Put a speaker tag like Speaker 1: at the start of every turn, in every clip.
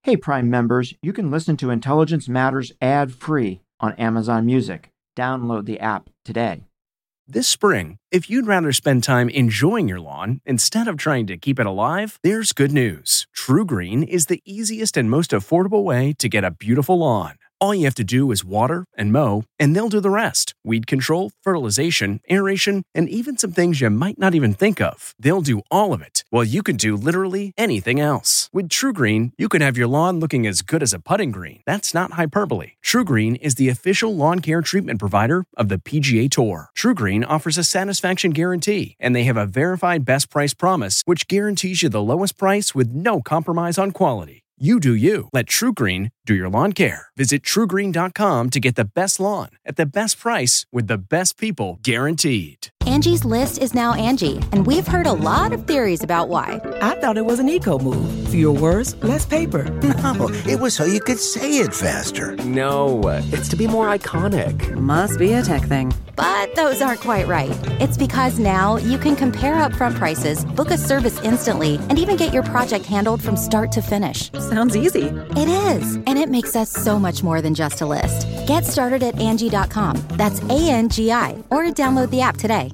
Speaker 1: Hey, Prime members, you can listen to Intelligence Matters ad-free on Amazon Music. Download the app today.
Speaker 2: This spring, if you'd rather spend time enjoying your lawn instead of trying to keep it alive, there's good news. TruGreen is the easiest and most affordable way to get a beautiful lawn. All you have to do is water and mow, and they'll do the rest. Weed control, fertilization, aeration, and even some things you might not even think of. They'll do all of it, while you can do literally anything else. With TruGreen, you can have your lawn looking as good as a putting green. That's not hyperbole. TruGreen is the official lawn care treatment provider of the PGA Tour. TruGreen offers a satisfaction guarantee, and they have a verified best price promise, which guarantees you the lowest price with no compromise on quality. You do you. Let TruGreen do your lawn care. Visit TruGreen.com to get the best lawn at the best price with the best people guaranteed.
Speaker 3: Angie's List is now Angie, and we've heard a lot of theories about why.
Speaker 4: I thought it was an eco move. Fewer words, less paper.
Speaker 5: No, it was so you could say it faster.
Speaker 6: No, it's to be more iconic.
Speaker 7: Must be a tech thing.
Speaker 3: But those aren't quite right. It's because now you can compare upfront prices, book a service instantly, and even get your project handled from start to finish.
Speaker 7: Sounds easy.
Speaker 3: It is, and it makes us so much more than just a list. Get started at Angie.com. That's ANGI, or download the app today.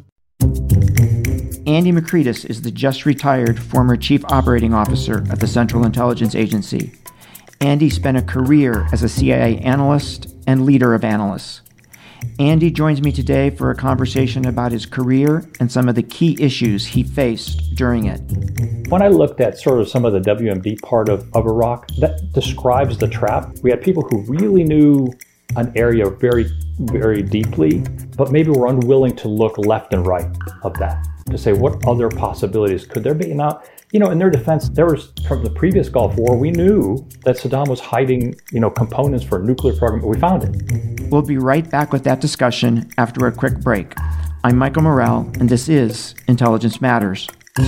Speaker 1: Andy McCretis is the just-retired former Chief Operating Officer at the Central Intelligence Agency. Andy spent a career as a CIA analyst and leader of analysts. Andy joins me today for a conversation about his career and some of the key issues he faced during it.
Speaker 8: When I looked at sort of some of the WMD part of Iraq, that describes the trap. We had people who really knew an area very, very deeply, but maybe were unwilling to look left and right of that, to say what other possibilities could there be. Now, in their defense, there was, from the previous Gulf War, we knew that Saddam was hiding, components for a nuclear program, but we found it.
Speaker 1: We'll be right back with that discussion after a quick break. I'm Michael Morell, and this is Intelligence Matters.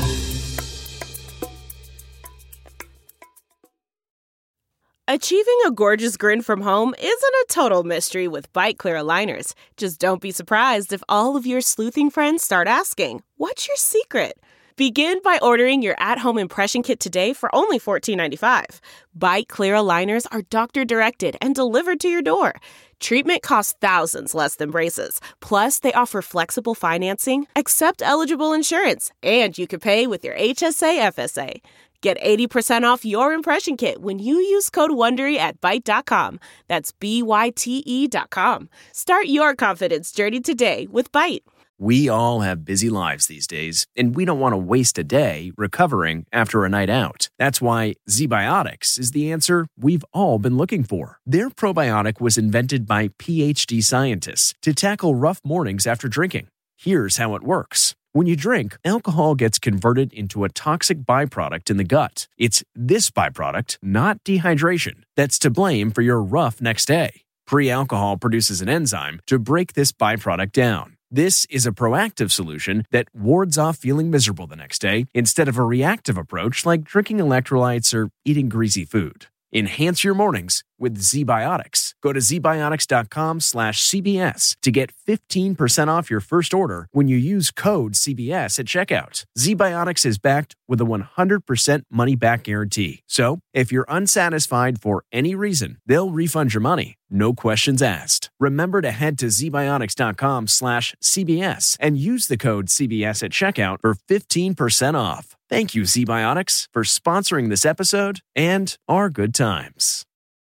Speaker 9: Achieving a gorgeous grin from home isn't a total mystery with Byte Clear aligners. Just don't be surprised if all of your sleuthing friends start asking, "What's your secret?" Begin by ordering your at-home impression kit today for only $14.95. Byte Clear aligners are doctor-directed and delivered to your door. Treatment costs thousands less than braces. Plus, they offer flexible financing, accept eligible insurance, and you can pay with your HSA FSA. Get 80% off your impression kit when you use code WONDERY at Byte.com. That's BYTE.com. Start your confidence journey today with Byte.
Speaker 2: We all have busy lives these days, and we don't want to waste a day recovering after a night out. That's why ZBiotics is the answer we've all been looking for. Their probiotic was invented by PhD scientists to tackle rough mornings after drinking. Here's how it works. When you drink, alcohol gets converted into a toxic byproduct in the gut. It's this byproduct, not dehydration, that's to blame for your rough next day. Pre-alcohol produces an enzyme to break this byproduct down. This is a proactive solution that wards off feeling miserable the next day instead of a reactive approach like drinking electrolytes or eating greasy food. Enhance your mornings with ZBiotics. Go to zbiotics.com/CBS to get 15% off your first order when you use code CBS at checkout. ZBiotics is backed with a 100% money-back guarantee. So, if you're unsatisfied for any reason, they'll refund your money. No questions asked. Remember to head to zbiotics.com/CBS and use the code CBS at checkout for 15% off. Thank you, ZBiotics, for sponsoring this episode and our good times.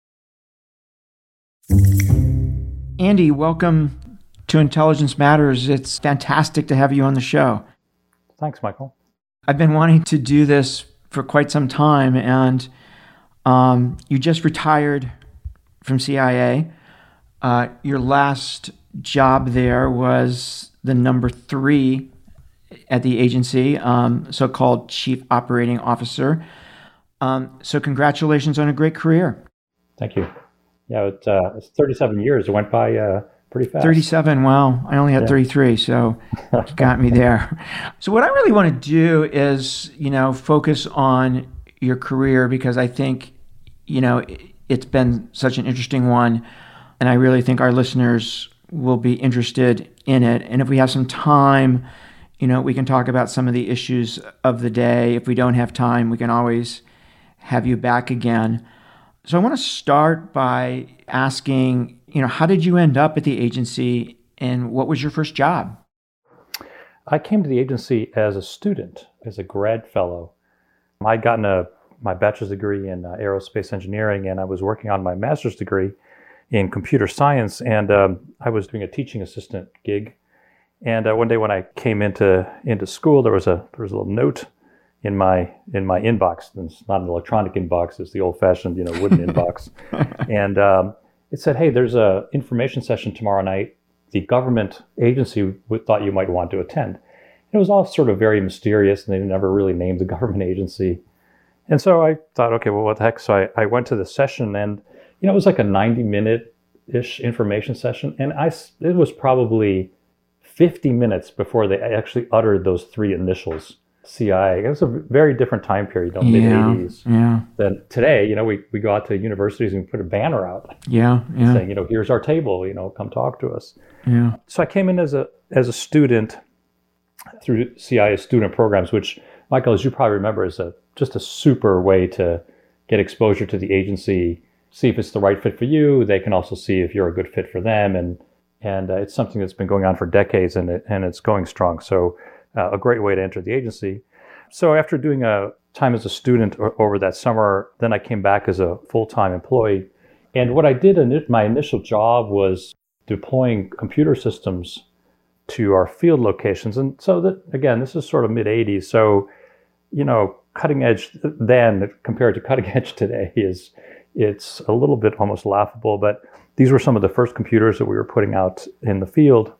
Speaker 1: Andy, welcome to Intelligence Matters. It's fantastic to have you on the show.
Speaker 8: Thanks, Michael.
Speaker 1: I've been wanting to do this for quite some time, and you just retired from CIA. Your last job there was the number 3 at the agency, so-called Chief Operating Officer. So congratulations on a great career.
Speaker 8: Thank you. Yeah, it's 37 years. It went by pretty fast.
Speaker 1: 37, wow. I only had 33, so you got me there. So what I really want to do is, focus on your career, because I think, it's been such an interesting one, and I really think our listeners will be interested in it. And if we have some time, we can talk about some of the issues of the day. If we don't have time, we can always have you back again. So I want to start by asking, how did you end up at the agency and what was your first job?
Speaker 8: I came to the agency as a student, as a grad fellow. I'd gotten my bachelor's degree in aerospace engineering, and I was working on my master's degree in computer science, and I was doing a teaching assistant gig. And one day when I came into school, there was a little note in my inbox. It's not an electronic inbox; it's the old-fashioned, wooden inbox. And it said, "Hey, there's a information session tomorrow night. The government agency thought you might want to attend." It was all sort of very mysterious, and they never really named the government agency. And so I thought, okay, well, what the heck? So I went to the session, and it was like a 90-minute-ish information session, and it was probably 50 minutes before they actually uttered those three initials, CIA. It was a very different time period, mid-80s.
Speaker 1: Yeah.
Speaker 8: Than today, we go out to universities and put a banner out.
Speaker 1: Yeah.
Speaker 8: Saying, here's our table, come talk to us.
Speaker 1: Yeah.
Speaker 8: So I came in as a student through CIA student programs, which, Michael, as you probably remember, is just a super way to get exposure to the agency, see if it's the right fit for you. They can also see if you're a good fit for them. And it's something that's been going on for decades, and it's going strong. So a great way to enter the agency. So after doing a time as a student over that summer, then I came back as a full-time employee. And what I did in my initial job was deploying computer systems to our field locations. And so that, again, this is sort of mid-80s. So, cutting edge then compared to cutting edge today it's a little bit almost laughable, but these were some of the first computers that we were putting out in the field.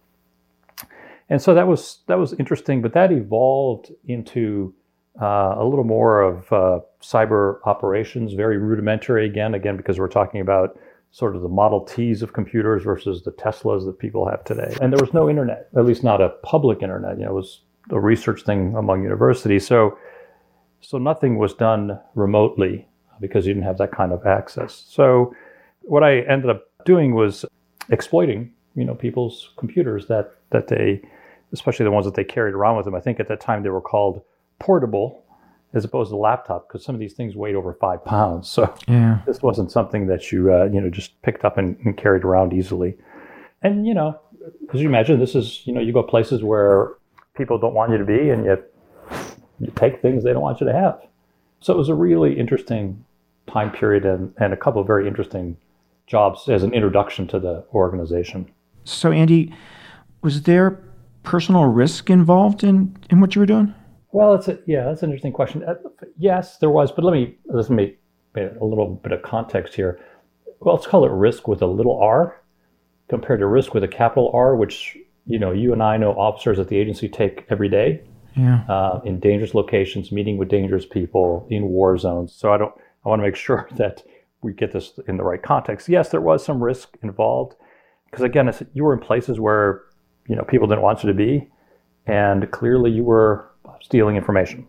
Speaker 8: And so that was interesting, but that evolved into a little more of cyber operations, very rudimentary again, because we're talking about sort of the Model Ts of computers versus the Teslas that people have today. And there was no internet, at least not a public internet. It was a research thing among universities. So nothing was done remotely because you didn't have that kind of access. So what I ended up doing was exploiting, people's computers that they, especially the ones that they carried around with them. I think at that time they were called portable as opposed to laptop, because some of these things weighed over 5 pounds. So This wasn't something that you just picked up and carried around easily. And as you imagine, this is you go places where people don't want you to be, and you take things they don't want you to have. So it was a really interesting time period and a couple of very interesting jobs as an introduction to the organization.
Speaker 1: So Andy, was there personal risk involved in what you were doing?
Speaker 8: Well, that's an interesting question. Yes, there was, but let's make a little bit of context here. Well, let's call it risk with a little r compared to risk with a capital R, which, you and I know officers at the agency take every day.
Speaker 1: Yeah.
Speaker 8: In dangerous locations, meeting with dangerous people, in war zones. So I want to make sure that we get this in the right context. Yes, there was some risk involved, because again, you were in places where, people didn't want you to be, and clearly you were stealing information.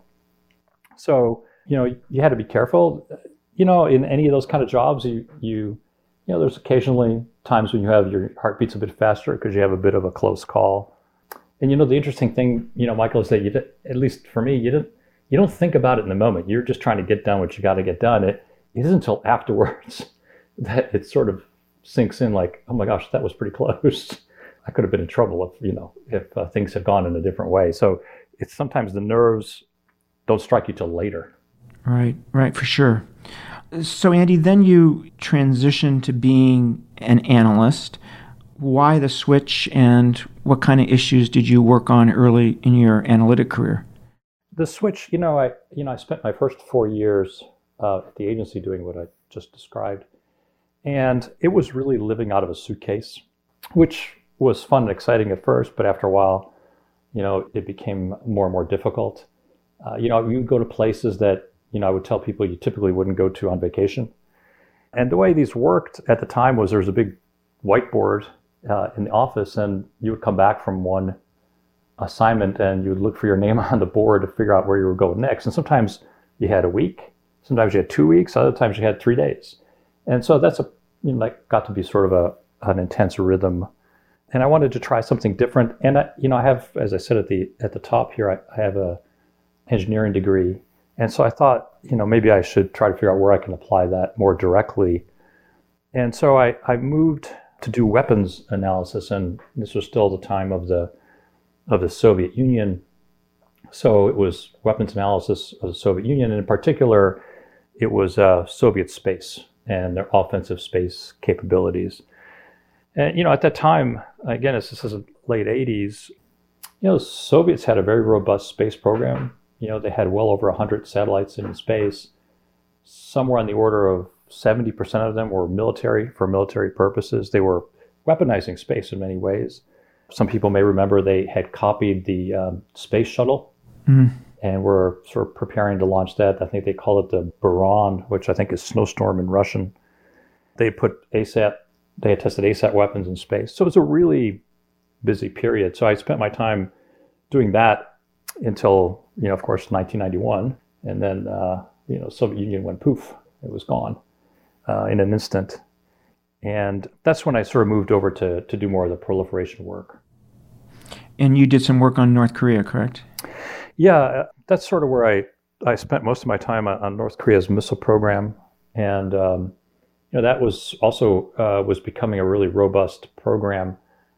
Speaker 8: So, you had to be careful. In any of those kind of jobs, there's occasionally times when you have your heart beats a bit faster because you have a bit of a close call. And the interesting thing, Michael, is that at least for me, you don't think about it in the moment. You're just trying to get done what you got to get done. It isn't until afterwards that it sort of sinks in, like, oh my gosh, that was pretty close. I could have been in trouble if things had gone in a different way. So it's sometimes the nerves don't strike you till later.
Speaker 1: Right, for sure. So Andy, then you transitioned to being an analyst. Why the switch, and what kind of issues did you work on early in your analytic career?
Speaker 8: The switch, I spent my first 4 years at the agency doing what I just described, and it was really living out of a suitcase, which was fun and exciting at first, but after a while, it became more and more difficult. You go to places that I would tell people you typically wouldn't go to on vacation, and the way these worked at the time was there was a big whiteboard in the office, and you would come back from one assignment and you would look for your name on the board to figure out where you were going next. And sometimes you had a week, sometimes you had 2 weeks, other times you had 3 days. And so that's got to be sort of an intense rhythm. And I wanted to try something different. And I have, as I said at the top here, I have a engineering degree, And so I thought, maybe I should try to figure out where I can apply that more directly. And so I moved to do weapons analysis, and this was still the time of the Soviet Union. So it was weapons analysis of the Soviet Union, and in particular, it was Soviet space and their offensive space capabilities. And at that time, again, this is the late 80s, Soviets had a very robust space program. They had well over 100 satellites in space. Somewhere on the order of 70% of them were for military purposes. They were weaponizing space in many ways. Some people may remember they had copied the space shuttle and were sort of preparing to launch that. I think they call it the Buran, which I think is snowstorm in Russian. They had tested ASAT weapons in space. So it was a really busy period. So I spent my time doing that until, of course, 1991. And then, Soviet Union went poof. It was gone in an instant. And that's when I sort of moved over to do more of the proliferation work.
Speaker 1: And you did some work on North Korea, correct?
Speaker 8: Yeah, that's sort of where I spent most of my time on North Korea's missile program. And, that was also was becoming a really robust program.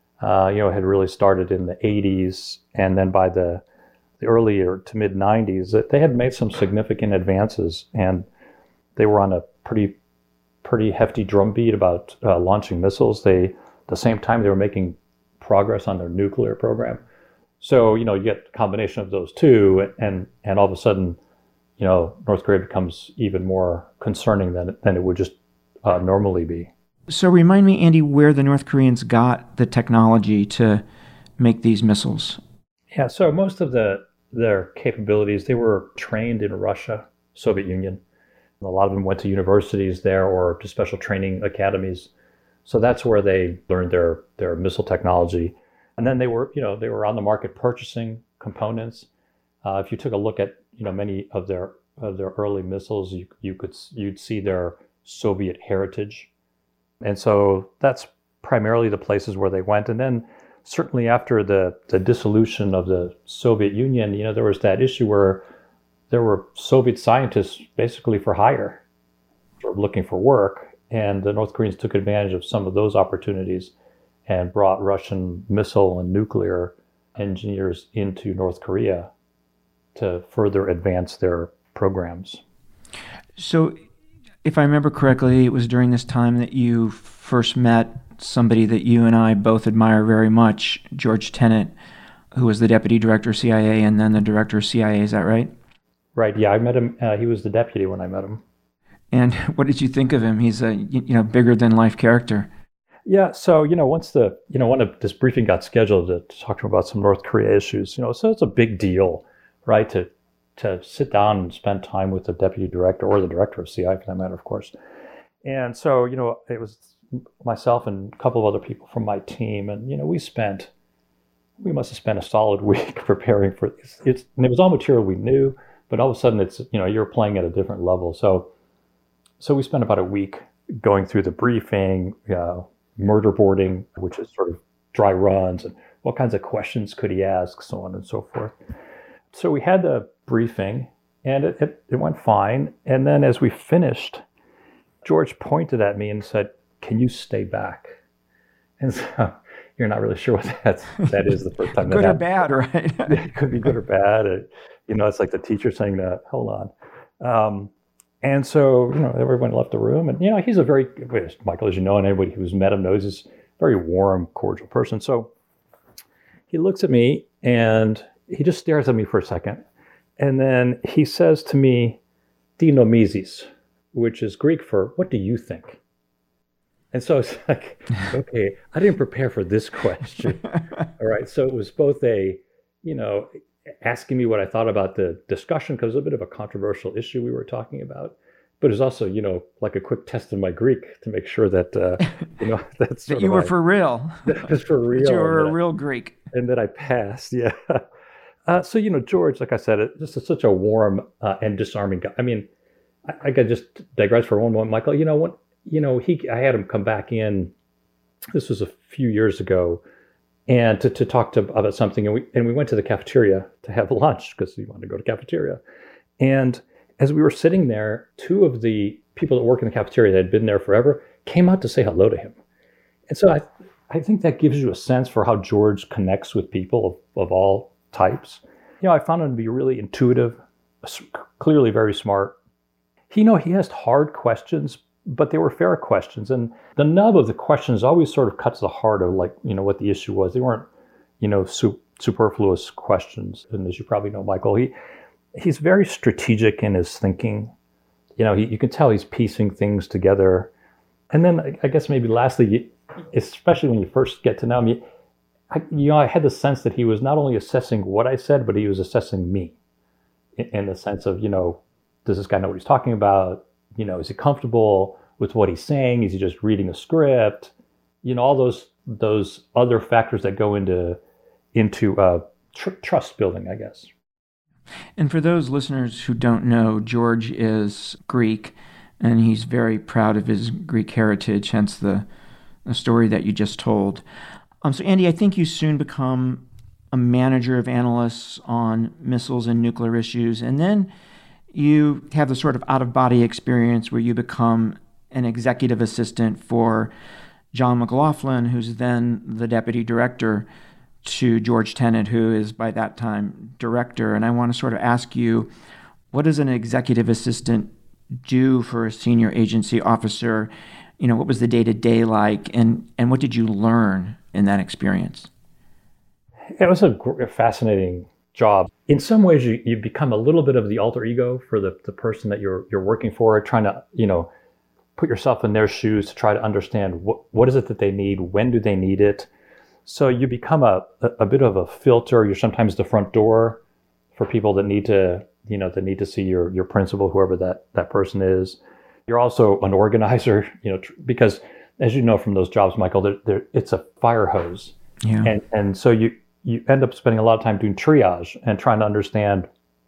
Speaker 8: It had really started in the 80s. And then by the earlier to mid 90s, they had made some significant advances. And they were on a pretty hefty drumbeat about launching missiles. The same time they were making progress on their nuclear program. So, you get a combination of those two, and all of a sudden, North Korea becomes even more concerning than it would just normally be.
Speaker 1: So remind me, Andy, where the North Koreans got the technology to make these missiles.
Speaker 8: Yeah, so most of their capabilities, they were trained in Russia, Soviet Union. A lot of them went to universities there or to special training academies. So that's where they learned their missile technology. And then they were on the market purchasing components. If you took a look at, many of their early missiles, you'd see their Soviet heritage. And so that's primarily the places where they went. And then certainly after the dissolution of the Soviet Union, there was that issue where there were Soviet scientists basically for hire, sort of looking for work. And the North Koreans took advantage of some of those opportunities and brought Russian missile and nuclear engineers into North Korea to further advance their programs.
Speaker 1: So if I remember correctly, it was during this time that you first met somebody that you and I both admire very much, George Tenet, who was the deputy director of CIA and then the director of CIA. Is that right? Right.
Speaker 8: Yeah, I met him. He was the deputy when I met him.
Speaker 1: And what did you think of him? He's a bigger than life character.
Speaker 8: Yeah. So once this briefing got scheduled to talk to him about some North Korea issues, so it's a big deal, right? To sit down and spend time with the deputy director or the director of CIA for that matter, of course. And so it was myself and a couple of other people from my team, and we must have spent a solid week preparing for this. And it was all material we knew. But all of a sudden, it's you're playing at a different level. So we spent about a week going through the briefing, murder boarding, which is sort of dry runs, and what kinds of questions could he ask, so on and so forth. So we had the briefing, and it went fine. And then as we finished, George pointed at me and said, "Can you stay back?" And so you're not really sure what that is the first time.
Speaker 1: Good or bad, right?
Speaker 8: It could be good or bad. It's like the teacher saying that, hold on. And so, everyone left the room. And, he's a very, Michael, as you know, and anybody who's met him knows, he's a very warm, cordial person. So he looks at me and he just stares at me for a second. And then he says to me, "Τι νομίζεις," which is Greek for, "What do you think?" And so it's like, okay, I didn't prepare for this question. All right. So it was both asking me what I thought about the discussion, because it was a bit of a controversial issue we were talking about. But it was also, like a quick test of my Greek to make sure that, that's
Speaker 1: that you were for real.
Speaker 8: That was for real.
Speaker 1: That you were a real Greek.
Speaker 8: And that I passed, yeah. So, George, like I said, just is such a warm and disarming guy. I mean, I could just digress for one moment, Michael. I had him come back in, this was a few years ago, and to talk about something, and we went to the cafeteria to have lunch because he wanted to go to cafeteria. And as we were sitting there, two of the people that work in the cafeteria that had been there forever came out to say hello to him. And so I think that gives you a sense for how George connects with people of all types. I found him to be really intuitive, clearly very smart. He asked hard questions, but they were fair questions. And the nub of the questions always sort of cuts the heart of what the issue was. They weren't, superfluous questions. And as you probably know, Michael, he's very strategic in his thinking. You can tell he's piecing things together. And then I guess maybe lastly, especially when you first get to know him, I had the sense that he was not only assessing what I said, but he was assessing me in the sense of, does this guy know what he's talking about? Is he comfortable with what he's saying? Is he just reading a script? All those other factors that go into trust building, I guess.
Speaker 1: And for those listeners who don't know, George is Greek, and he's very proud of his Greek heritage, hence the story that you just told. So Andy, I think you soon become a manager of analysts on missiles and nuclear issues, and then you have the sort of out-of-body experience where you become an executive assistant for John McLaughlin, who's then the deputy director, to George Tenet, who is by that time director. And I want to sort of ask you, what does an executive assistant do for a senior agency officer? What was the day-to-day like, and what did you learn in that experience?
Speaker 8: It was a fascinating job. In some ways, you become a little bit of the alter ego for the person that you're working for, trying to, put yourself in their shoes to try to understand what is it that they need, when do they need it. So you become a bit of a filter. You're sometimes the front door for people that need to, that need to see your principal, whoever that person is. You're also an organizer, because as you know from those jobs, Michael, it's a fire hose.
Speaker 1: Yeah.
Speaker 8: And so you end up spending a lot of time doing triage and trying to understand,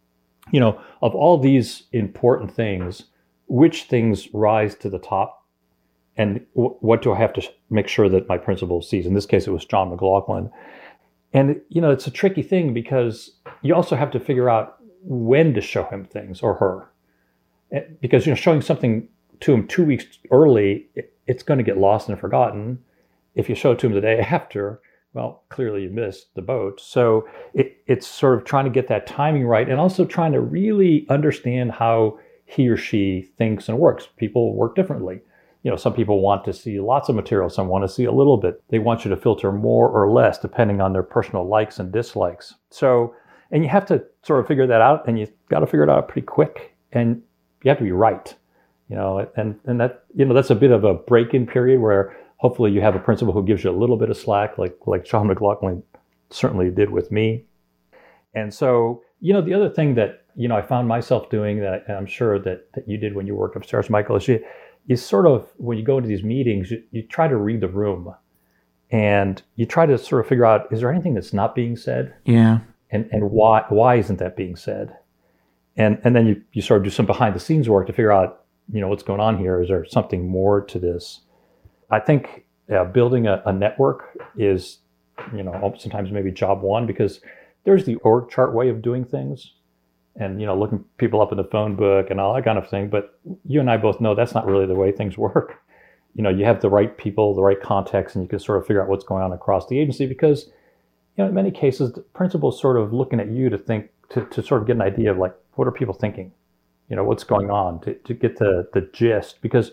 Speaker 8: of all these important things, which things rise to the top and what do I have to make sure that my principal sees? In this case, it was John McLaughlin. And, it's a tricky thing because you also have to figure out when to show him things or her. Because, showing something to him 2 weeks early, it's going to get lost and forgotten. If you show it to him the day after, well, clearly you missed the boat. So it's sort of trying to get that timing right and also trying to really understand how he or she thinks and works. People work differently. Some people want to see lots of material. Some want to see a little bit. They want you to filter more or less depending on their personal likes and dislikes. So, and you have to sort of figure that out, and you got to figure it out pretty quick, and you have to be right. And that, that's a bit of a break-in period where hopefully you have a principal who gives you a little bit of slack, like John McLaughlin certainly did with me. And so, the other thing that, I found myself doing that I'm sure that you did when you worked upstairs, Michael, is you sort of, when you go into these meetings, you try to read the room and you try to sort of figure out, is there anything that's not being said?
Speaker 1: Yeah.
Speaker 8: And why isn't that being said? And then you sort of do some behind the scenes work to figure out, what's going on here. Is there something more to this? I think building a network is, sometimes maybe job one, because there's the org chart way of doing things and, looking people up in the phone book and all that kind of thing. But you and I both know that's not really the way things work. You have the right people, the right context, and you can sort of figure out what's going on across the agency because, in many cases, the principal's sort of looking at you to think, to sort of get an idea of what are people thinking? What's going on to get the gist, because,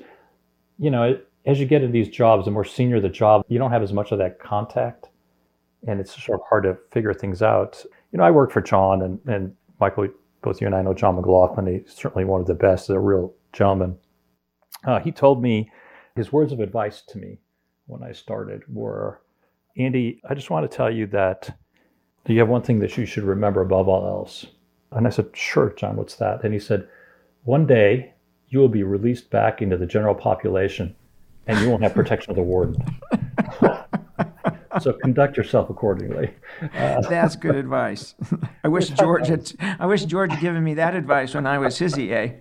Speaker 8: as you get into these jobs, the more senior the job, you don't have as much of that contact and it's sort of hard to figure things out. I worked for John and Michael, both you and I know John McLaughlin. He's certainly one of the best, a real gentleman. He told me, his words of advice to me when I started were, Andy, I just want to tell you that you have one thing that you should remember above all else. And I said, sure, John, what's that? And he said, one day you will be released back into the general population and you won't have protection of the warden. So conduct yourself accordingly.
Speaker 1: That's good advice. I wish George had given me that advice when I was his EA.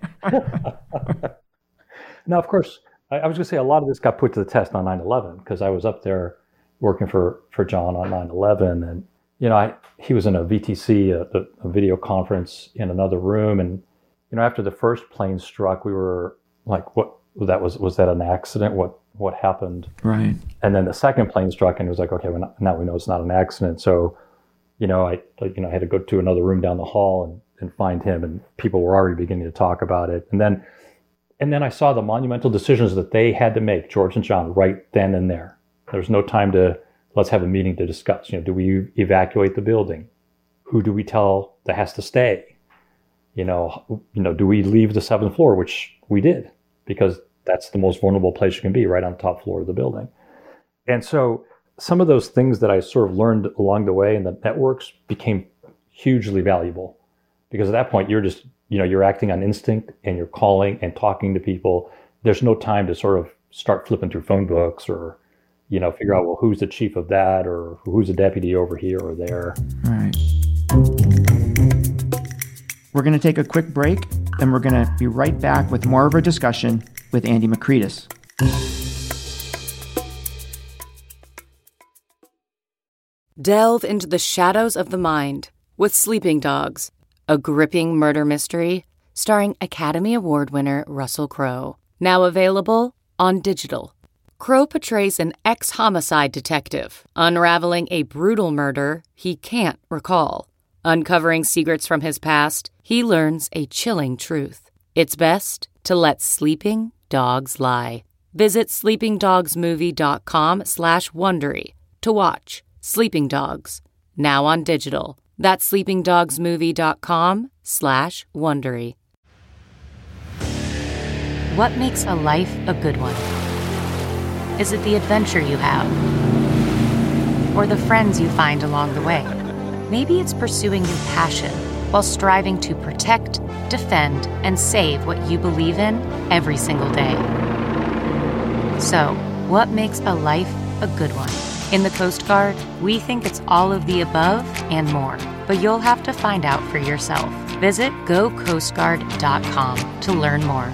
Speaker 8: Now, of course, I was going to say a lot of this got put to the test on 9/11 because I was up there working for John on 9/11, and he was in a VTC, a video conference in another room, and after the first plane struck, we were like, what was that an accident? What happened?
Speaker 1: Right.
Speaker 8: And then the second plane struck, and it was like, okay, now we know it's not an accident. So, I had to go to another room down the hall and find him, and people were already beginning to talk about it. And then I saw the monumental decisions that they had to make, George and John, right then and there. There's no time to, let's have a meeting to discuss. Do we evacuate the building? Who do we tell that has to stay? Do we leave the 7th floor, which we did, because that's the most vulnerable place you can be, right on the top floor of the building. And so some of those things that I sort of learned along the way in the networks became hugely valuable, because at that point you're just, you're acting on instinct and you're calling and talking to people. There's no time to sort of start flipping through phone books or, figure out, well, who's the chief of that or who's a deputy over here or there.
Speaker 1: Right. We're going to take a quick break, and we're going to be right back with more of our discussion with Andy Makritis.
Speaker 7: Delve into the shadows of the mind with Sleeping Dogs, a gripping murder mystery starring Academy Award winner Russell Crowe. Now available on digital. Crowe portrays an ex-homicide detective unraveling a brutal murder he can't recall. Uncovering secrets from his past, he learns a chilling truth. It's best to let sleeping dogs lie. Visit sleepingdogsmovie.com/Wondery to watch Sleeping Dogs, now on digital. That's sleepingdogsmovie.com/Wondery. What makes a life a good one? Is it the adventure you have? Or the friends you find along the way? Maybe it's pursuing your passion while striving to protect, defend, and save what you believe in every single day. So, what makes a life a good one? In the Coast Guard, we think it's all of the above and more, but you'll have to find out for yourself. Visit gocoastguard.com to learn more.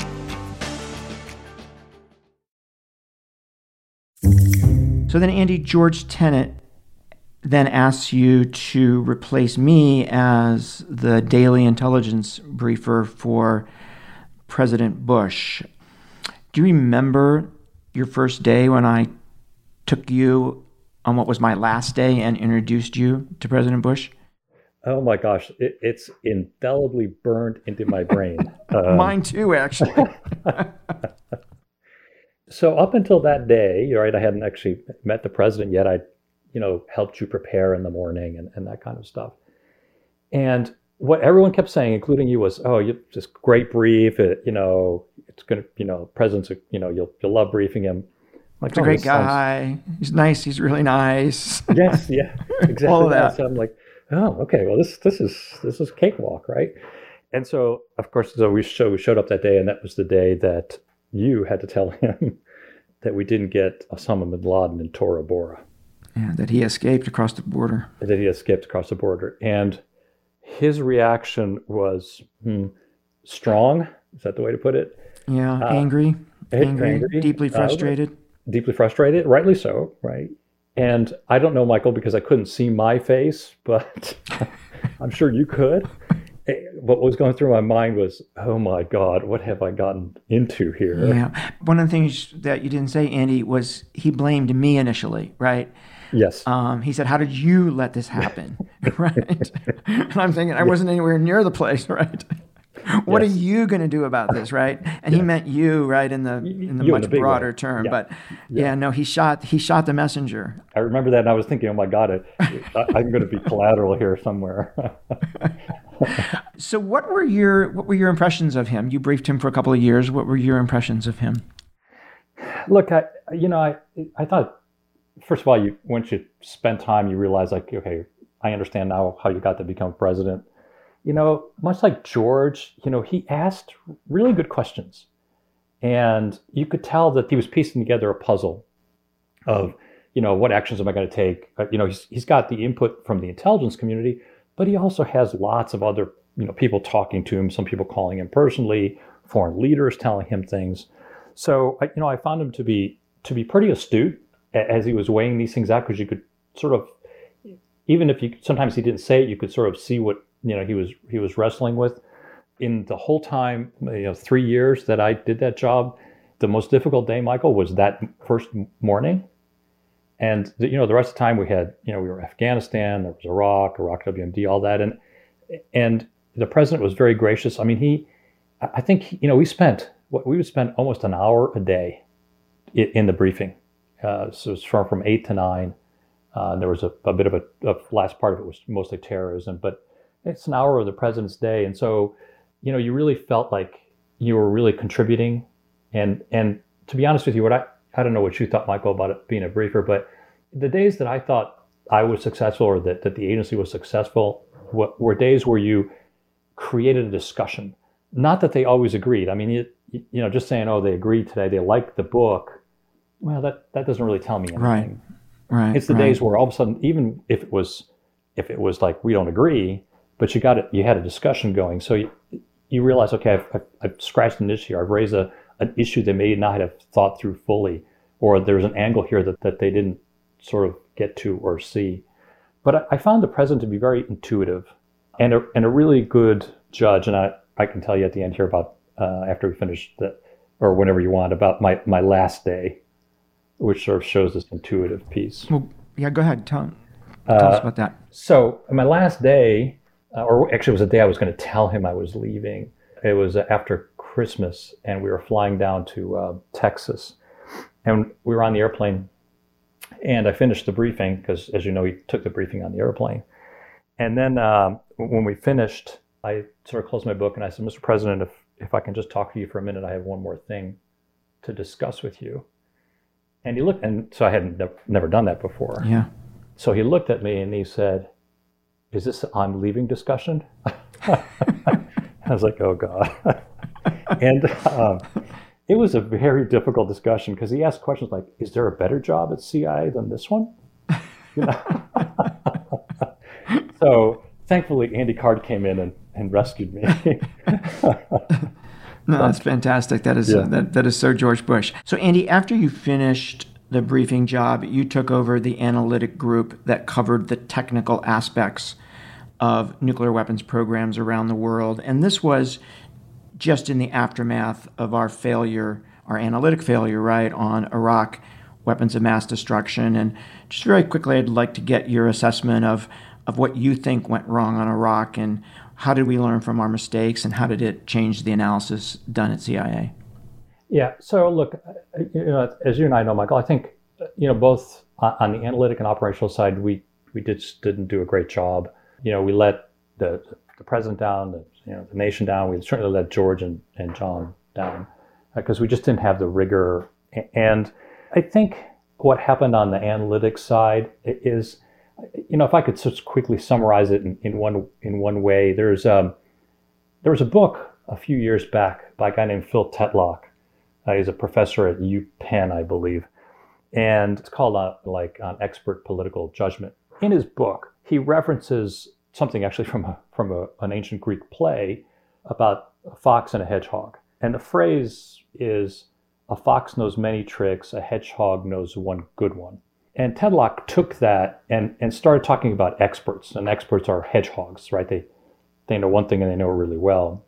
Speaker 1: So then, Andy, George Tenet then asks you to replace me as the daily intelligence briefer for President Bush. Do you remember your first day when I took you on what was my last day and introduced you to President Bush?
Speaker 8: Oh my gosh, it's indelibly burned into my brain.
Speaker 1: Mine too, actually.
Speaker 8: So up until that day, right, I hadn't actually met the president yet. I, helped you prepare in the morning and that kind of stuff. And what everyone kept saying, including you, was, "Oh, you just great brief. It's going to, president's, you'll love briefing him." Like,
Speaker 1: he's a great guy. He's nice. He's really nice.
Speaker 8: Yes, yeah, exactly.
Speaker 1: All of that.
Speaker 8: So I'm like, oh, okay. Well, this is cakewalk, right? And so, of course, we showed up that day, and that was the day that you had to tell him that we didn't get Osama bin Laden in Tora Bora.
Speaker 1: Yeah, that he escaped across the border.
Speaker 8: And his reaction was strong. Is that the way to put it?
Speaker 1: Yeah, angry, deeply frustrated.
Speaker 8: Deeply frustrated, rightly so, right? And I don't know, Michael, because I couldn't see my face, but I'm sure you could. What was going through my mind was, oh my God, what have I gotten into here?
Speaker 1: Yeah. One of the things that you didn't say, Andy, was he blamed me initially, right?
Speaker 8: Yes.
Speaker 1: He said, "How did you let this happen?" Right? And I'm thinking, I wasn't anywhere near the place, right? What are you going to do about this, right? And he meant you, right, in the much broader term.
Speaker 8: Yeah.
Speaker 1: But no, he shot the messenger.
Speaker 8: I remember that, and I was thinking, oh my God, I'm going to be collateral here somewhere.
Speaker 1: So what were your impressions of him? You briefed him for a couple of years. What were your impressions of him?
Speaker 8: Look, I thought, first of all, once you spend time, you realize, like, okay, I understand now how you got to become president. Much like George, he asked really good questions. And you could tell that he was piecing together a puzzle of, what actions am I going to take? He's got the input from the intelligence community, but he also has lots of other, people talking to him, some people calling him personally, foreign leaders telling him things. So, I found him to be pretty astute as he was weighing these things out, because you could sort of, even if sometimes he didn't say it, you could sort of see what, he was wrestling with. in the whole time, 3 years that I did that job, the most difficult day, Michael, was that first morning. And the rest of the time we had, we were in Afghanistan, there was Iraq WMD, all that. And the president was very gracious. I mean, I think we would spend almost an hour a day in the briefing. So it was from 8 to 9. There was a bit of a last part of it was mostly terrorism, but it's an hour of the president's day. And so, you really felt like you were really contributing. And to be honest with you, I don't know what you thought, Michael, about it being a briefer, but the days that I thought I was successful or that the agency was successful were days where you created a discussion. Not that they always agreed. I mean, just saying, oh, they agreed today, they liked the book. Well, that doesn't really tell me anything.
Speaker 1: Right.
Speaker 8: It's the days where all of a sudden, even if it was like we don't agree, but you had a discussion going. So you realize, okay, I've scratched an issue here. I've raised an issue they may not have thought through fully, or there's an angle here that they didn't sort of get to or see. But I found the president to be very intuitive and a really good judge. And I can tell you at the end here about after we finish or whenever you want, about my last day, which sort of shows this intuitive piece.
Speaker 1: Well, yeah, go ahead. Tell us about that.
Speaker 8: So my last day, or actually it was the day I was going to tell him I was leaving. It was after Christmas, and we were flying down to Texas. And we were on the airplane, and I finished the briefing, because as you know, he took the briefing on the airplane. And then when we finished, I sort of closed my book, and I said, Mr. President, if I can just talk to you for a minute, I have one more thing to discuss with you. And he looked, and so I had never done that before.
Speaker 1: Yeah.
Speaker 8: So he looked at me and he said, is this an I'm leaving discussion? I was like, oh God. And it was a very difficult discussion, because he asked questions like, is there a better job at CIA than this one? So thankfully, Andy Card came in and rescued me.
Speaker 1: No, that's fantastic. That is that is so George Bush. So Andy, after you finished the briefing job, you took over the analytic group that covered the technical aspects of nuclear weapons programs around the world. And this was just in the aftermath of our analytic failure, right, on Iraq weapons of mass destruction. And just very quickly, I'd like to get your assessment of what you think went wrong on Iraq, and how did we learn from our mistakes, and how did it change the analysis done at CIA?
Speaker 8: Yeah, so look, as you and I know, Michael, I think, both on the analytic and operational side, we didn't do a great job. We let the president down, the nation down. We certainly let George and John down, because we just didn't have the rigor. And I think what happened on the analytics side is, if I could just quickly summarize it in one way, there was a book a few years back by a guy named Phil Tetlock. He's a professor at UPenn, I believe, and it's called on expert political judgment. In his book, he references something actually from an ancient Greek play about a fox and a hedgehog, and the phrase is, "A fox knows many tricks, a hedgehog knows one good one." And Tetlock took that and started talking about experts, and experts are hedgehogs, right? They know one thing and they know it really well.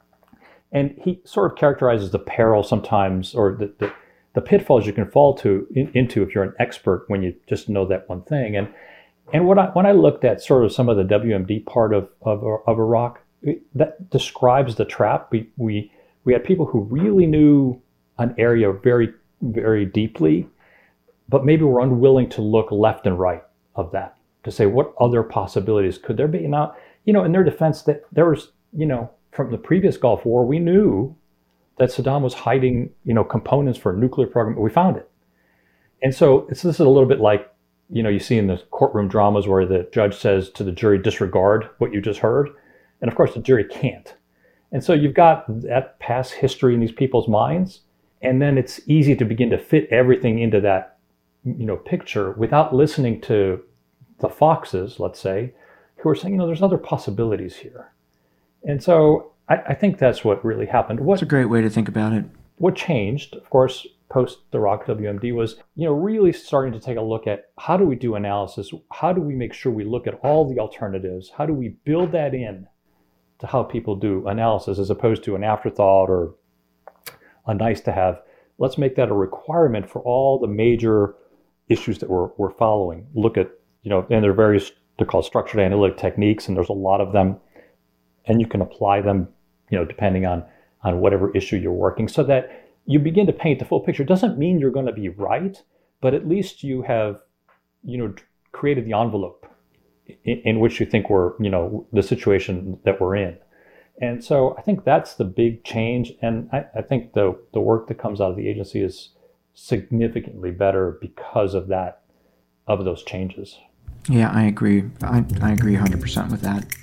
Speaker 8: And he sort of characterizes the peril sometimes, or the pitfalls you can fall into if you're an expert when you just know that one thing. And when I looked at sort of some of the WMD part of Iraq, that describes the trap. We had people who really knew an area very, very deeply, but maybe we're unwilling to look left and right of that to say, what other possibilities could there be? Now, in their defense, that there was, from the previous Gulf War, we knew that Saddam was hiding, components for a nuclear program, but we found it. And so this is a little bit like, you see in the courtroom dramas where the judge says to the jury, disregard what you just heard. And of course, the jury can't. And so you've got that past history in these people's minds. And then it's easy to begin to fit everything into that picture without listening to the foxes, let's say, who are saying, there's other possibilities here. And so I think that's what really happened.
Speaker 1: That's a great way to think about it.
Speaker 8: What changed, of course, post the Iraq WMD was, really starting to take a look at how do we do analysis? How do we make sure we look at all the alternatives? How do we build that in to how people do analysis, as opposed to an afterthought or a nice to have. Let's make that a requirement for all the major issues that we're following. Look at, and there are various, they're called structured analytic techniques, and there's a lot of them, and you can apply them, depending on whatever issue you're working, so that you begin to paint the full picture. It doesn't mean you're going to be right, but at least you have, created the envelope in which you think we're, the situation that we're in. And so I think that's the big change. And I think the work that comes out of the agency is significantly better because of those changes.
Speaker 1: Yeah, I agree. I agree 100% with that.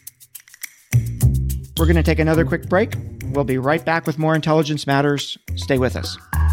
Speaker 1: We're going to take another quick break. We'll be right back with more Intelligence Matters. Stay with us.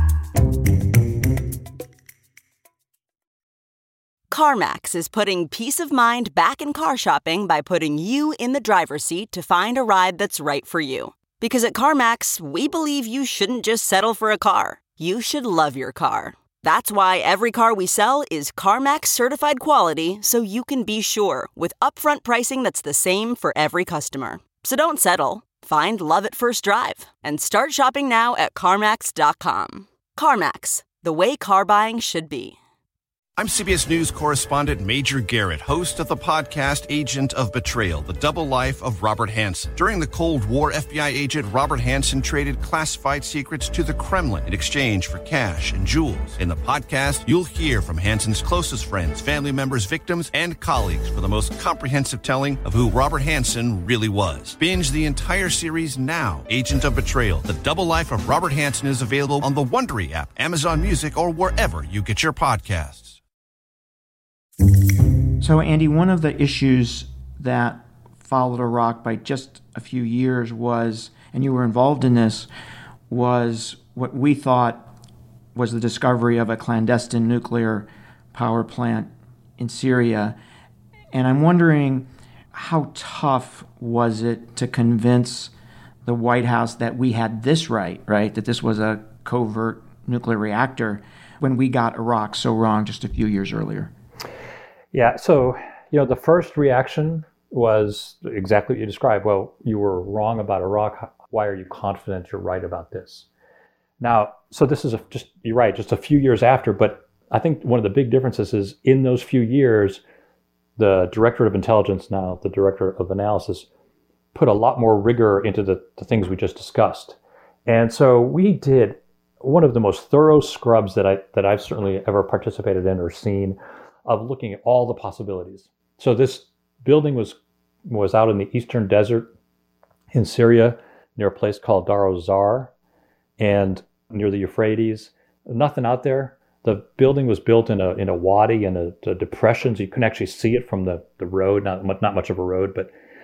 Speaker 10: CarMax is putting peace of mind back in car shopping by putting you in the driver's seat to find a ride that's right for you. Because at CarMax, we believe you shouldn't just settle for a car. You should love your car. That's why every car we sell is CarMax certified quality, so you can be sure with upfront pricing that's the same for every customer. So don't settle. Find love at first drive and start shopping now at CarMax.com. CarMax, the way car buying should be.
Speaker 11: I'm CBS News correspondent Major Garrett, host of the podcast Agent of Betrayal, The Double Life of Robert Hanssen. During the Cold War, FBI agent Robert Hanssen traded classified secrets to the Kremlin in exchange for cash and jewels. In the podcast, you'll hear from Hanssen's closest friends, family members, victims, and colleagues for the most comprehensive telling of who Robert Hanssen really was. Binge the entire series now. Agent of Betrayal, The Double Life of Robert Hanssen is available on the Wondery app, Amazon Music, or wherever you get your podcasts.
Speaker 1: So, Andy, one of the issues that followed Iraq by just a few years was, and you were involved in this, was what we thought was the discovery of a clandestine nuclear power plant in Syria. And I'm wondering, how tough was it to convince the White House that we had this right, that this was a covert nuclear reactor, when we got Iraq so wrong just a few years earlier?
Speaker 8: Yeah, so, the first reaction was exactly what you described. Well, you were wrong about Iraq. Why are you confident you're right about this? Now, so this is you're right, just a few years after, but I think one of the big differences is in those few years, the Directorate of Intelligence, now the Director of Analysis, put a lot more rigor into the things we just discussed. And so we did one of the most thorough scrubs that I've certainly ever participated in or seen, of looking at all the possibilities. So this building was out in the eastern desert in Syria, near a place called Dar Zar, and near the Euphrates. Nothing out there. The building was built in a wadi and a depression, so you couldn't actually see it from the road. Not much of a road,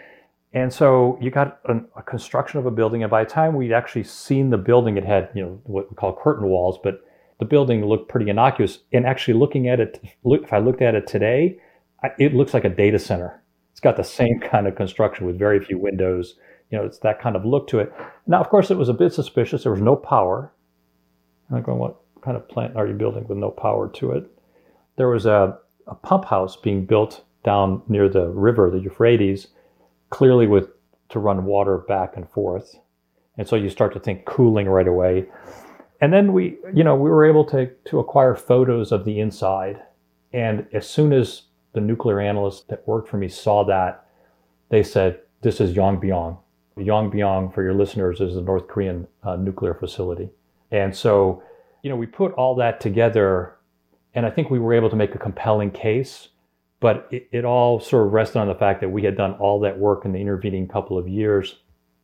Speaker 8: and so you got a construction of a building, and by the time we'd actually seen the building, it had what we call curtain walls, but the building looked pretty innocuous. And actually looking at it, if I looked at it today, it looks like a data center. It's got the same kind of construction with very few windows. It's that kind of look to it. Now, of course, it was a bit suspicious. There was no power. I'm going, what kind of plant are you building with no power to it? There was a pump house being built down near the river, the Euphrates, clearly to run water back and forth. And so you start to think cooling right away. And then we were able to acquire photos of the inside. And as soon as the nuclear analysts that worked for me saw that, they said, this is Yongbyon. Yongbyon, for your listeners, is the North Korean nuclear facility. And so, we put all that together, and I think we were able to make a compelling case, but it all sort of rested on the fact that we had done all that work in the intervening couple of years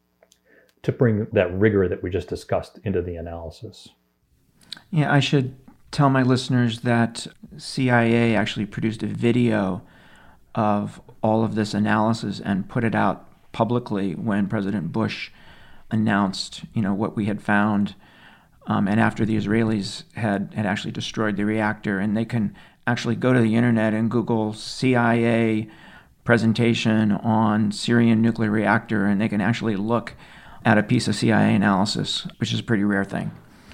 Speaker 8: to bring that rigor that we just discussed into the analysis.
Speaker 1: Yeah, I should tell my listeners that CIA actually produced a video of all of this analysis and put it out publicly when President Bush announced, what we had found, and after the Israelis had actually destroyed the reactor. And they can actually go to the internet and Google CIA presentation on Syrian nuclear reactor, and they can actually look at a piece of CIA analysis, which is a pretty rare thing.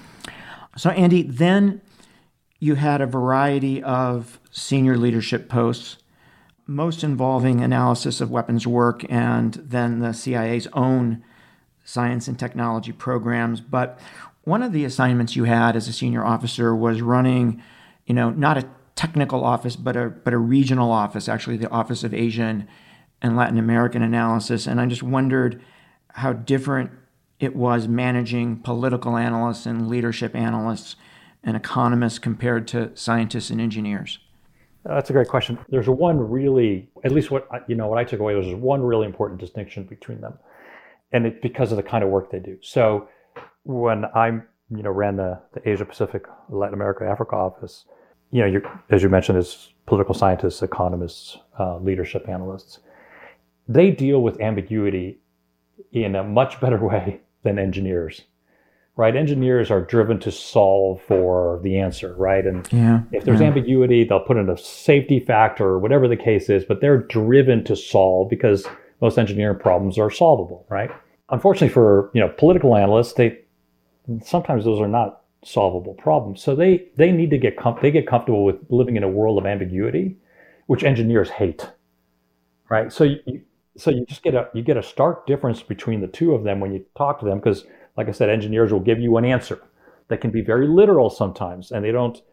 Speaker 1: So, Andy, then you had a variety of senior leadership posts. most involving analysis of weapons work and then the CIA's own science and technology programs. But one of the assignments you had as a senior officer was running, not a technical office, but a regional office, actually the Office of Asian and Latin American Analysis. And I just wondered how different it was managing political analysts and leadership analysts and economists compared to scientists and engineers.
Speaker 8: That's a great question. There's one really, at least what I took away was one really important distinction between them. And it's because of the kind of work they do. So when I ran the Asia Pacific, Latin America, Africa office, as you mentioned, as political scientists, economists, leadership analysts, they deal with ambiguity in a much better way than engineers, right? Engineers are driven to solve for the answer, right? And if there's ambiguity, they'll put in a safety factor or whatever the case is, but they're driven to solve because most engineering problems are solvable, right? Unfortunately for political analysts, sometimes those are not solvable problems. So they need to get comfortable with living in a world of ambiguity, which engineers hate, right? So you just get a stark difference between the two of them when you talk to them, because like I said, engineers will give you an answer that can be very literal sometimes, and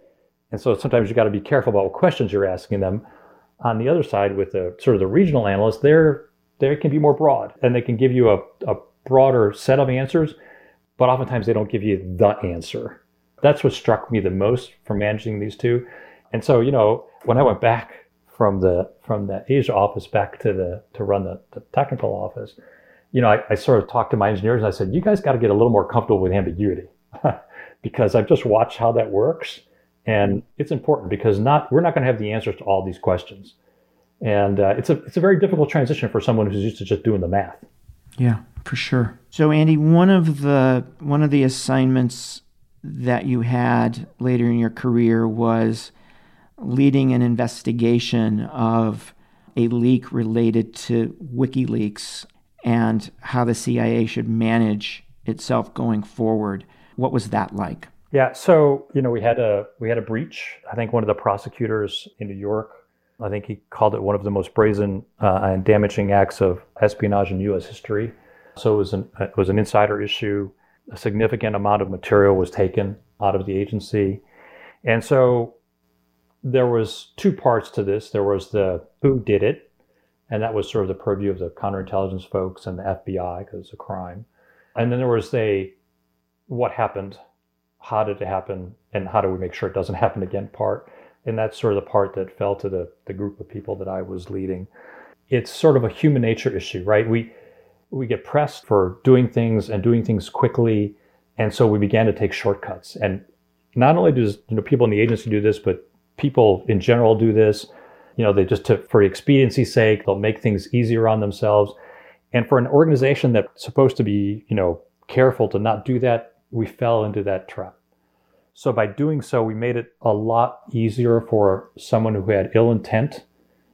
Speaker 8: so sometimes you got to be careful about what questions you're asking them. On the other side, with the sort of the regional analysts, they can be more broad, and they can give you a broader set of answers, but oftentimes they don't give you the answer. That's what struck me the most from managing these two. And so, when I went back from the Asia office back to run the technical office, I sort of talked to my engineers and I said, you guys got to get a little more comfortable with ambiguity because I've just watched how that works. And it's important because we're not going to have the answers to all these questions. And it's a very difficult transition for someone who's used to just doing the math.
Speaker 1: Yeah, for sure. So Andy, one of the assignments that you had later in your career was leading an investigation of a leak related to WikiLeaks and how the CIA should manage itself going forward. What was that like?
Speaker 8: Yeah, so we had a breach. I think one of the prosecutors in New York, I think he called it one of the most brazen and damaging acts of espionage in U.S. history. So it was an insider issue. A significant amount of material was taken out of the agency. And so there was two parts to this. There was the who did it, and that was sort of the purview of the counterintelligence folks and the FBI because it's a crime. And then there was what happened, how did it happen, and how do we make sure it doesn't happen again part. And that's sort of the part that fell to the group of people that I was leading. It's sort of a human nature issue, right? We get pressed for doing things quickly, and so we began to take shortcuts. And not only does people in the agency do this, but people in general do this. They just for expediency's sake, they'll make things easier on themselves. And for an organization that's supposed to be, careful to not do that, we fell into that trap. So by doing so, we made it a lot easier for someone who had ill intent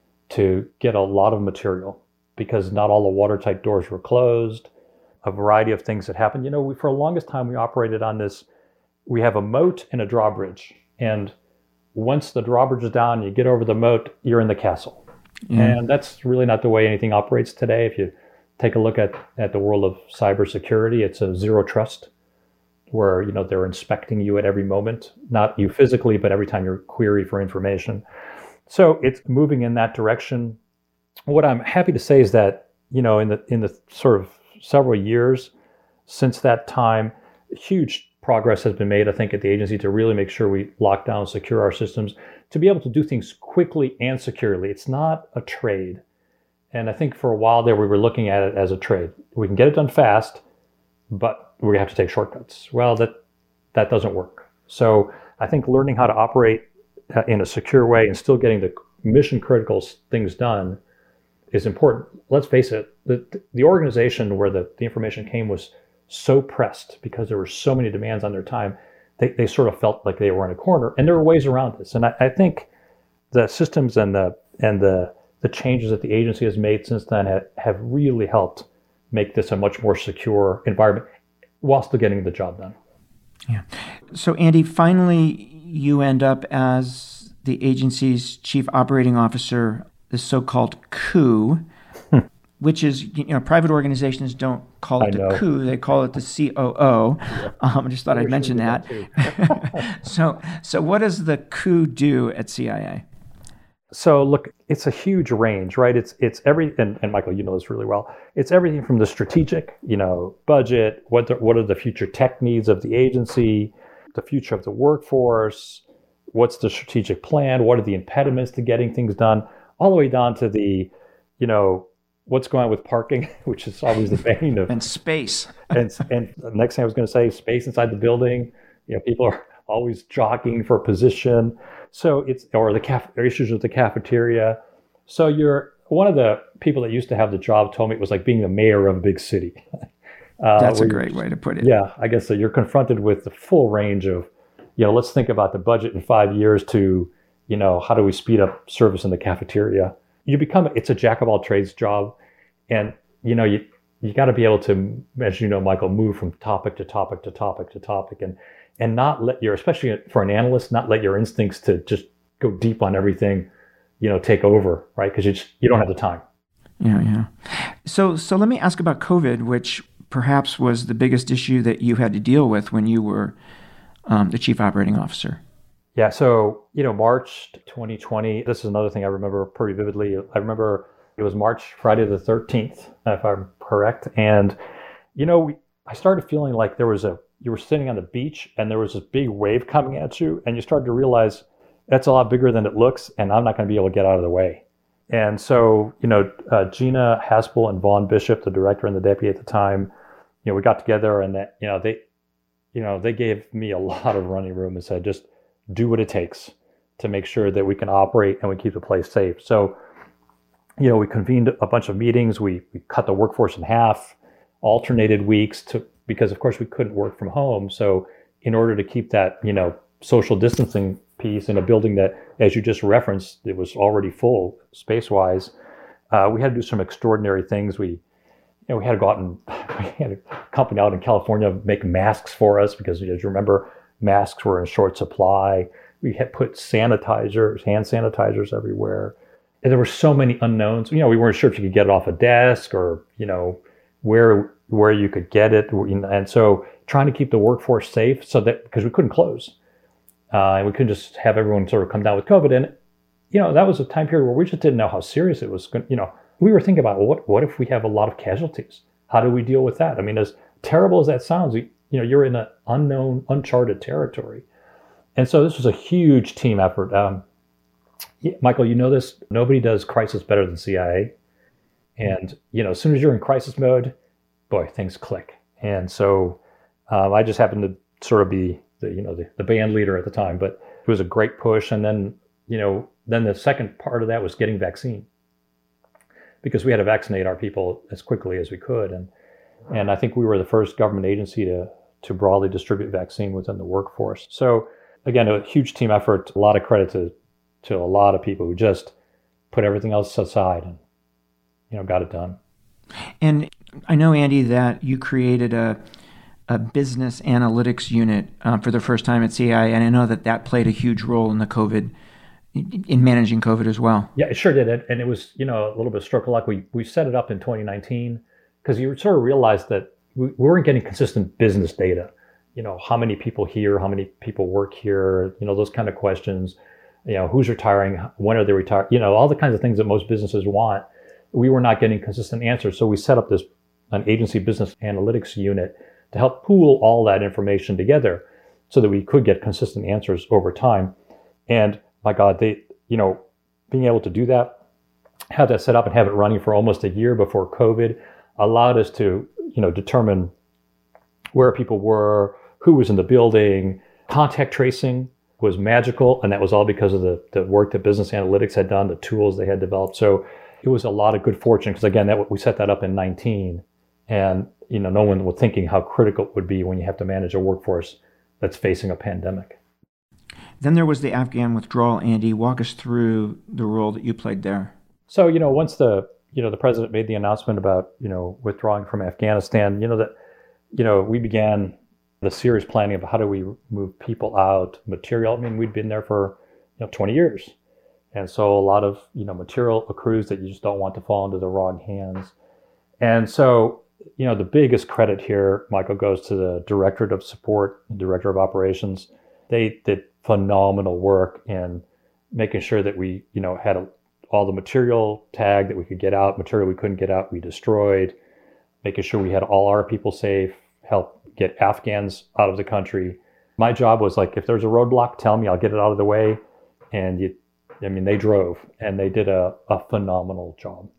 Speaker 8: to get a lot of material, because not all the watertight doors were closed, a variety of things that happened. For the longest time, we operated on this, we have a moat and a drawbridge. And once the drawbridge is down, you get over the moat, you're in the castle. Yeah. And that's really not the way anything operates today. If you take a look at the world of cybersecurity, it's a zero trust, where they're inspecting you at every moment, not you physically, but every time you query for information. So it's moving in that direction. What I'm happy to say is that in the sort of several years since that time, huge progress has been made, I think, at the agency to really make sure we lock down, secure our systems, to be able to do things quickly and securely. It's not a trade. And I think for a while there, we were looking at it as a trade. We can get it done fast, but we have to take shortcuts. Well, that doesn't work. So I think learning how to operate in a secure way and still getting the mission critical things done is important. Let's face it, the organization where the information came was so pressed because there were so many demands on their time. They sort of felt like they were in a corner, and there were ways around this. And I think the systems and the changes that the agency has made since then have really helped make this a much more secure environment while still getting the job done.
Speaker 1: Yeah. So Andy, finally, you end up as the agency's chief operating officer. the so-called coup, which is, private organizations don't call it the coup, they call it the COO. I just thought I'd mention that. So what does the coup do at CIA?
Speaker 8: So look, it's a huge range, right? It's everything, and Michael, you know this really well. It's everything from the strategic, budget, what are the future tech needs of the agency, the future of the workforce, what's the strategic plan, what are the impediments to getting things done, all the way down to the, what's going on with parking, which is always the bane of...
Speaker 1: And space.
Speaker 8: and the next thing I was going to say, space inside the building. People are always jockeying for position. So or issues with the cafeteria. So one of the people that used to have the job told me it was like being the mayor of a big city.
Speaker 1: That's a great way to put it.
Speaker 8: Yeah, I guess so. You're confronted with the full range of, let's think about the budget in 5 years to, how do we speed up service in the cafeteria? It's a jack of all trades job. And, you got to be able to, as you know, Michael, move from topic to topic to topic to topic and not let especially for an analyst, not let your instincts to just go deep on everything, take over, right? Because you don't have the time.
Speaker 1: Yeah. So let me ask about COVID, which perhaps was the biggest issue that you had to deal with when you were the chief operating officer.
Speaker 8: Yeah. So, March 2020, this is another thing I remember pretty vividly. I remember it was Friday the 13th, if I'm correct. And, I started feeling like you were sitting on the beach and there was this big wave coming at you. And you started to realize that's a lot bigger than it looks. And I'm not going to be able to get out of the way. And so, Gina Haspel and Vaughn Bishop, the director and the deputy at the time, we got together and that, they gave me a lot of running room and said, just do what it takes to make sure that we can operate and we keep the place safe. So, we convened a bunch of meetings. We cut the workforce in half, alternated weeks because of course we couldn't work from home. So in order to keep that, social distancing piece in a building that, as you just referenced, it was already full space-wise, we had to do some extraordinary things. We had to go out and we had a company out in California make masks for us because, as you remember, masks were in short supply. We had put hand sanitizers everywhere. And there were so many unknowns. We weren't sure if you could get it off a desk or, where you could get it. And so trying to keep the workforce safe because we couldn't close. And we couldn't just have everyone sort of come down with COVID. And, that was a time period where we just didn't know how serious it was. We were thinking about, what if we have a lot of casualties? How do we deal with that? I mean, as terrible as that sounds, you're in an unknown, uncharted territory. And so this was a huge team effort. Michael, you know this, nobody does crisis better than CIA. And, as soon as you're in crisis mode, boy, things click. And so I just happened to sort of be the band leader at the time, but it was a great push. And then, then the second part of that was getting vaccine, because we had to vaccinate our people as quickly as we could. And I think we were the first government agency to broadly distribute vaccine within the workforce. So again, a huge team effort, a lot of credit to a lot of people who just put everything else aside and, got it done.
Speaker 1: And I know, Andy, that you created a business analytics unit for the first time at CIA, and I know that played a huge role in the COVID, in managing COVID as well.
Speaker 8: Yeah, it sure did. And it was, a little bit of stroke of luck. We set it up in 2019 because you sort of realized that we weren't getting consistent business data. How many people here, how many people work here, those kind of questions. Who's retiring, when are they retired, all the kinds of things that most businesses want. We were not getting consistent answers. So we set up an agency business analytics unit to help pool all that information together so that we could get consistent answers over time. And my God, being able to do that, have that set up and have it running for almost a year before COVID allowed us to, determine where people were, who was in the building. Contact tracing was magical, and that was all because of the work that business analytics had done, the tools they had developed. So it was a lot of good fortune because, again, we set that up in 2019, and no one was thinking how critical it would be when you have to manage a workforce that's facing a pandemic.
Speaker 1: Then there was the Afghan withdrawal. Andy, walk us through the role that you played there.
Speaker 8: So once the president made the announcement about withdrawing from Afghanistan, we began the serious planning of how do we move people out, material. I mean, we'd been there for 20 years. And so a lot of, material accrues that you just don't want to fall into the wrong hands. And so, the biggest credit here, Michael, goes to the Directorate of Support, Director of Operations. They did phenomenal work in making sure that we, had all the material tagged that we could get out, material we couldn't get out, we destroyed, making sure we had all our people safe, help get Afghans out of the country. My job was like, if there's a roadblock, tell me, I'll get it out of the way. And they drove, and they did a phenomenal job.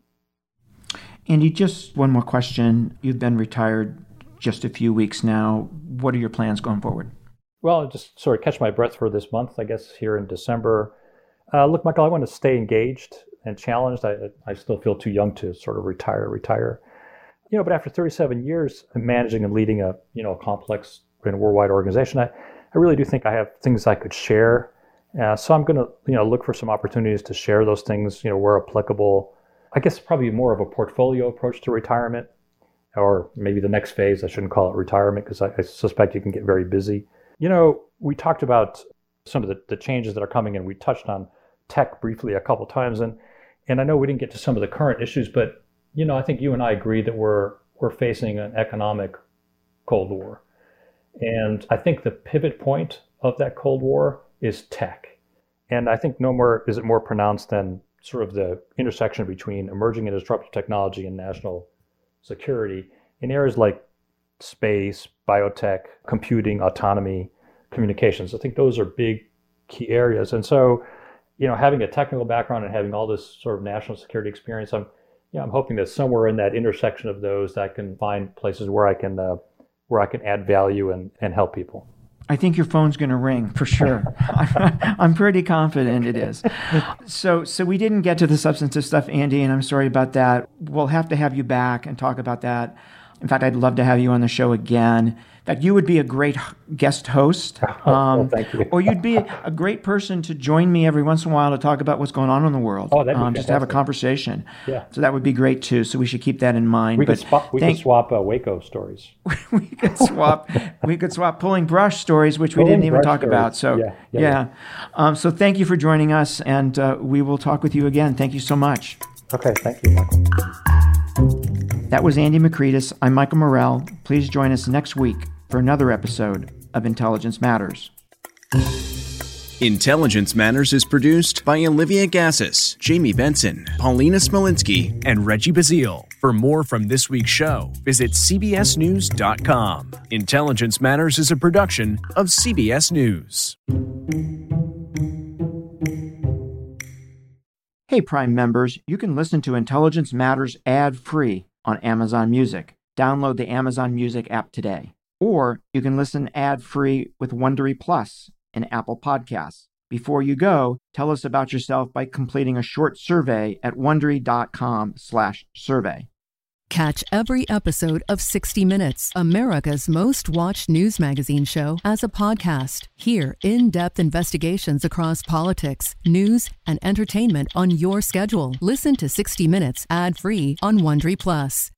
Speaker 1: Andy, just one more question. You've been retired just a few weeks now. What are your plans going forward?
Speaker 8: Well, just sort of catch my breath for this month, I guess, here in December. Look, Michael, I want to stay engaged and challenged. I still feel too young to sort of retire. But after 37 years managing and leading a complex and worldwide organization, I really do think I have things I could share. So I'm going to look for some opportunities to share those things, where applicable. I guess probably more of a portfolio approach to retirement, or maybe the next phase. I shouldn't call it retirement because I suspect you can get very busy. We talked about some of the changes that are coming, and we touched on tech briefly a couple times. And I know we didn't get to some of the current issues, but I think you and I agree that we're facing an economic Cold War. And I think the pivot point of that Cold War is tech. And I think nowhere is it more pronounced than sort of the intersection between emerging and disruptive technology and national security in areas like space, biotech, computing, autonomy, communications. I think those are big key areas. And so, having a technical background and having all this sort of national security experience, I'm hoping that somewhere in that intersection of those, I can find places where I can add value and help people.
Speaker 1: I think your phone's going to ring for sure. I'm pretty confident it is. So we didn't get to the substantive stuff, Andy, and I'm sorry about that. We'll have to have you back and talk about that. In fact, I'd love to have you on the show again. That you would be a great guest host.
Speaker 8: Well, thank you.
Speaker 1: Or you'd be a great person to join me every once in a while to talk about what's going on in the world.
Speaker 8: Oh, that'd be
Speaker 1: just to have a conversation.
Speaker 8: Yeah.
Speaker 1: So that would be great too. So we should keep that in mind.
Speaker 8: We could swap Waco stories.
Speaker 1: we could swap pulling brush stories, which we didn't even talk about. So yeah. So thank you for joining us, and we will talk with you again. Thank you so much.
Speaker 8: Okay, thank you, Michael.
Speaker 1: That was Andy Makritis. I'm Michael Morell. Please join us next week for another episode of Intelligence Matters.
Speaker 2: Intelligence Matters is produced by Olivia Gassis, Jamie Benson, Paulina Smolinski, and Reggie Bazile. For more from this week's show, visit cbsnews.com. Intelligence Matters is a production of CBS News.
Speaker 1: Hey, Prime members, you can listen to Intelligence Matters ad-free on Amazon Music. Download the Amazon Music app today. Or you can listen ad-free with Wondery Plus in Apple Podcasts. Before you go, tell us about yourself by completing a short survey at Wondery.com/survey.
Speaker 12: Catch every episode of 60 Minutes, America's most watched news magazine show, as a podcast. Hear in-depth investigations across politics, news, and entertainment on your schedule. Listen to 60 Minutes ad-free on Wondery Plus.